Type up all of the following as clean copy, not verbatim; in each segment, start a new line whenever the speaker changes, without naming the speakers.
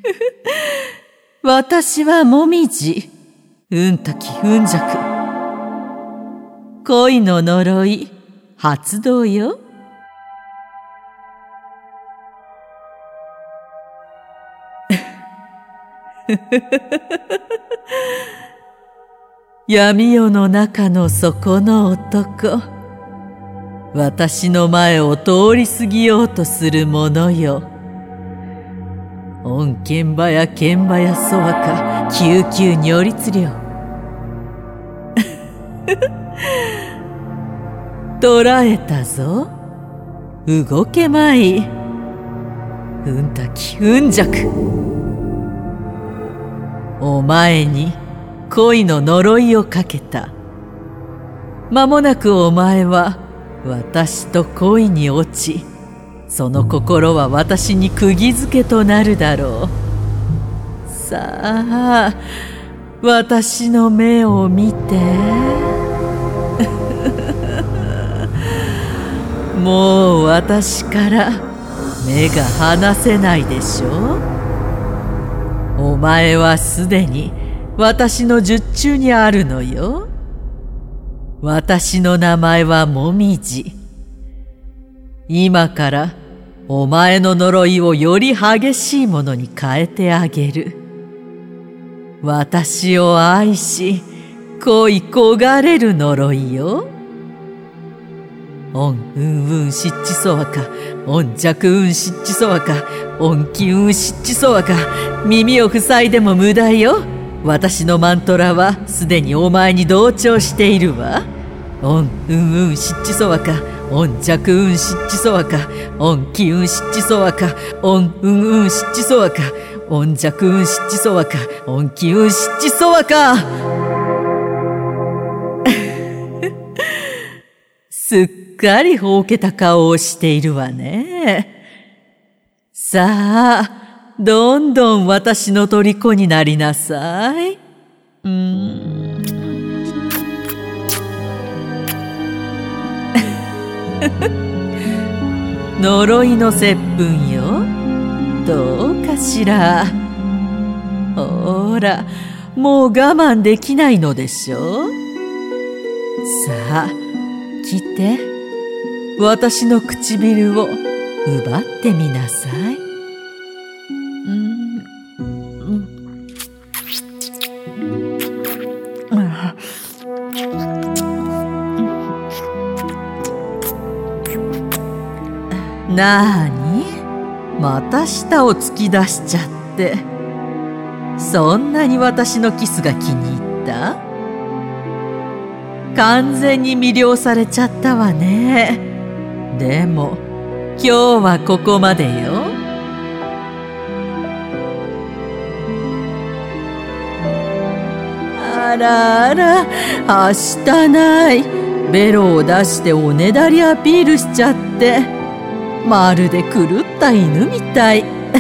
私はもみじ、うんたきうんじゃく。恋の呪い、発動よ。闇夜の中の底の男。私の前を通り過ぎようとする者よ。恩剣馬や剣馬やそわか、救急如律令。捕らえたぞ。動けまい。うんたきうんじゃく。お前に恋の呪いをかけた。間もなくお前は私と恋に落ち、その心は私に釘付けとなるだろう。さあ、私の目を見て。もう私から目が離せないでしょ。お前はすでに私の術中にあるのよ。私の名前はもみじ。今からお前の呪いをより激しいものに変えてあげる。私を愛し恋焦がれる呪いよ。オンうんうんしっちそわか、オンじゃくうんしっちそわか、オンきうんしっちそわか。耳を塞いでも無駄よ。私のマントラはすでにお前に同調しているわ。オンうんうんしっちそわか、オンじゃくうんしっちそわか、オンきうんしっちそわか、オンうんうんしっちそわか、オンじゃくうんしっちそわか、オンきうんしっちそわか。すっかりほうけた顔をしているわね。さあ、どんどん私の虜になりなさい。呪いの接吻よ。どうかしら。ほら、もう我慢できないのでしょ。さあ、来て。私の唇を奪ってみなさい。なーに？また舌を突き出しちゃって。そんなに私のキスが気に入った？完全に魅了されちゃったわね。でも今日はここまでよ。あらあら、はしたない。ベロを出しておねだりアピールしちゃって、まるで狂った犬みたい。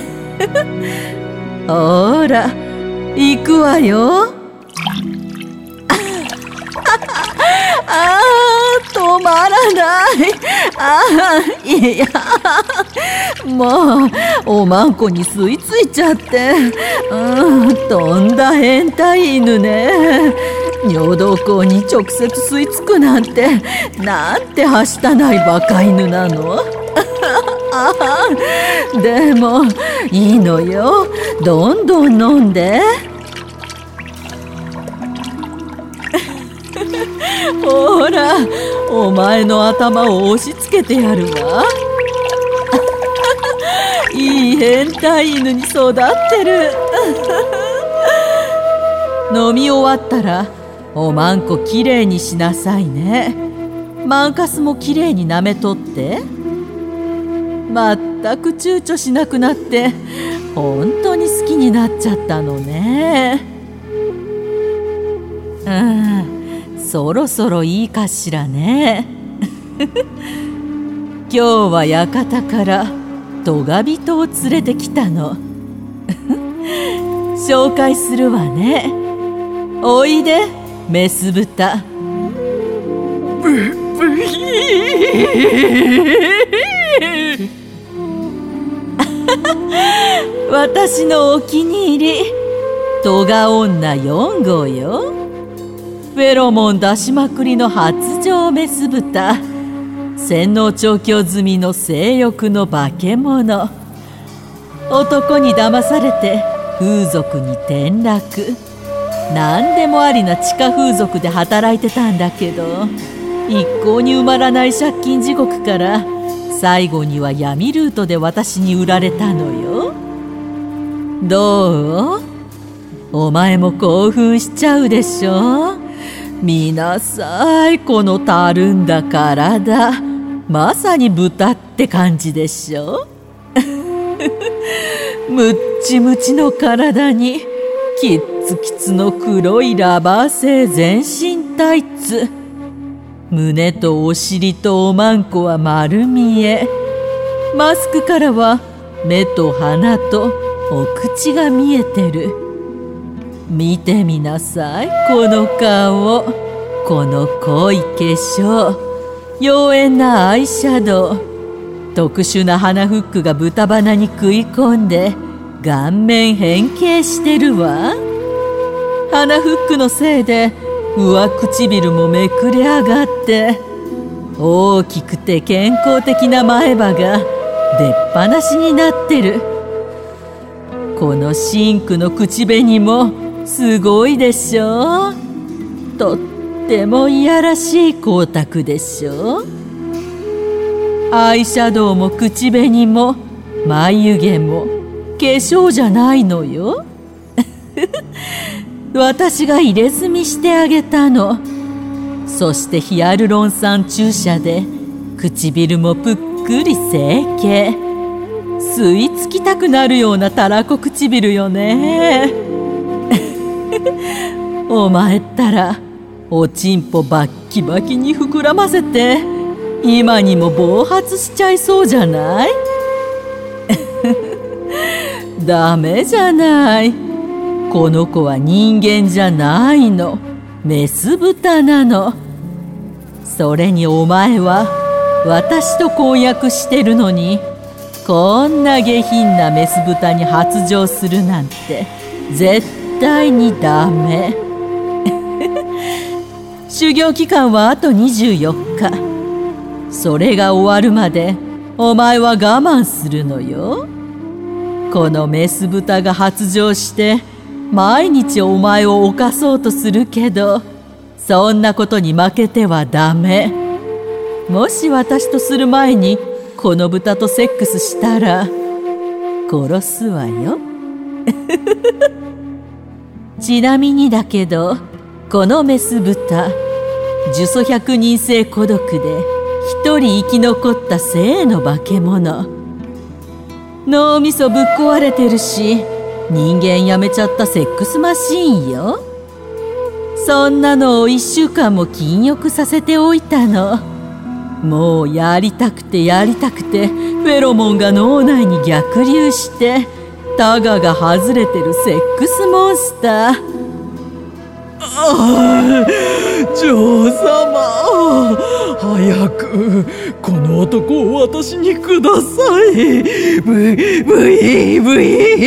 ほら、行くわよ。止まらない。いや、もうおまんこに吸い付いちゃって。とんだ変態犬ね。尿道口に直接吸い付くなんて、なんてはしたないバカ犬なの。でもいいのよ。どんどん飲んで。ほら、お前の頭を押し付けてやるわ。いい変態犬に育ってる。飲み終わったらおまんこきれいにしなさいね。マンカスもきれいに舐めとって。まったく躊躇しなくなって本当に好きになっちゃったのね。そろそろいいかしらね。今日は館からトガビトを連れてきたの。紹介するわね。おいで、メス豚。ブヒー。 私のお気に入り、トガ女4号よ。フェロモン出しまくりの発情メス豚、洗脳調教済みの性欲の化け物。男に騙されて風俗に転落。何でもありな地下風俗で働いてたんだけど、一向に埋まらない借金地獄から最後には闇ルートで私に売られたのよ。どう？お前も興奮しちゃうでしょ？見なさい、このたるんだ体。まさに豚って感じでしょ。むっちむちの体にキッツキツの黒いラバー製全身タイツ。胸とお尻とおまんこは丸見え。マスクからは目と鼻とお口が見えてる。見てみなさい、この顔、この濃い化粧、妖艶なアイシャドウ、特殊な鼻フックが豚鼻に食い込んで顔面変形してるわ。鼻フックのせいで上唇もめくれ上がって、大きくて健康的な前歯が出っ放しになってる。このシンクの口紅もすごいでしょ。とってもいやらしい光沢でしょ。アイシャドウも口紅も眉毛も化粧じゃないのよ。私が入れ墨してあげたの。そしてヒアルロン酸注射で唇もぷっくり整形。吸い付きたくなるようなたらこ唇よね。お前ったらおちんぽバッキバキに膨らませて今にも暴発しちゃいそうじゃない？ダメじゃない。この子は人間じゃないの。メス豚なの。それにお前は私と婚約してるのに、こんな下品なメス豚に発情するなんて絶対にダメ。修行期間はあと24日。それが終わるまでお前は我慢するのよ。このメス豚が発情して毎日お前を犯そうとするけど、そんなことに負けてはダメ。もし私とする前にこの豚とセックスしたら殺すわよ。ちなみにだけど、このメス豚、呪詛100人制孤独で一人生き残った生の化け物。脳みそぶっ壊れてるし、人間やめちゃったセックスマシーンよ。そんなのを1週間も禁欲させておいたの。もうやりたくてやりたくて、フェロモンが脳内に逆流してタガが外れてるセックスモンスター。
女王様、早くこの男を私にください。ブイ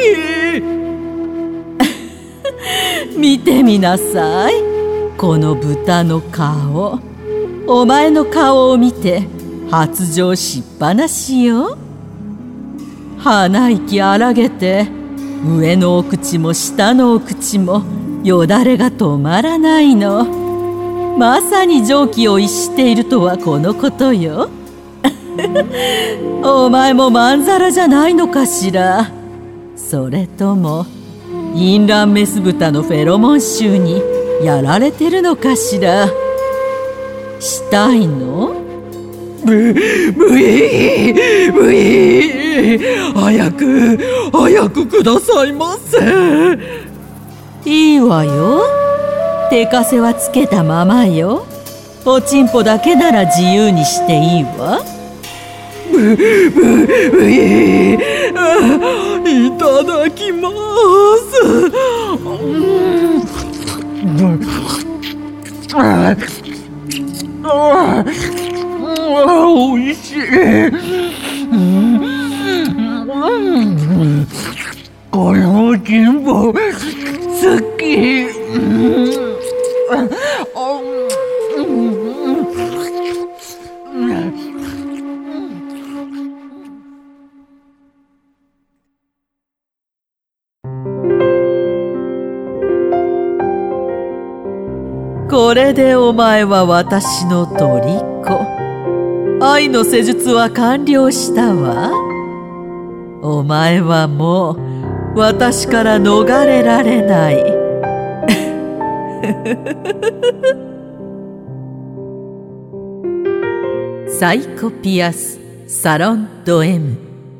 見てみなさい、この豚の顔。お前の顔を見て発情しっぱなしよ。鼻息荒げて上のお口も下のお口もよだれが止まらないの。まさに常軌を逸しているとはこのことよ。お前もまんざらじゃないのかしら。それとも淫乱メス豚のフェロモン臭にやられてるのかしら。したいの？
ブイ早くくださいませ。
いいわよ。手かせはつけたままよ。おちんぽだけなら自由にしていいわ。
いただきます。おいしい。 この人望好き。
これでお前は私の虜。愛の施術は完了したわ。お前はもう私から逃れられない。サイコピアス・サロン・ド M。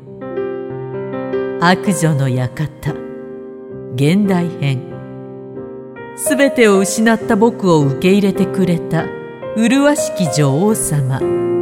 悪女の館現代編。すべてを失った僕を受け入れてくれた麗しき女王様。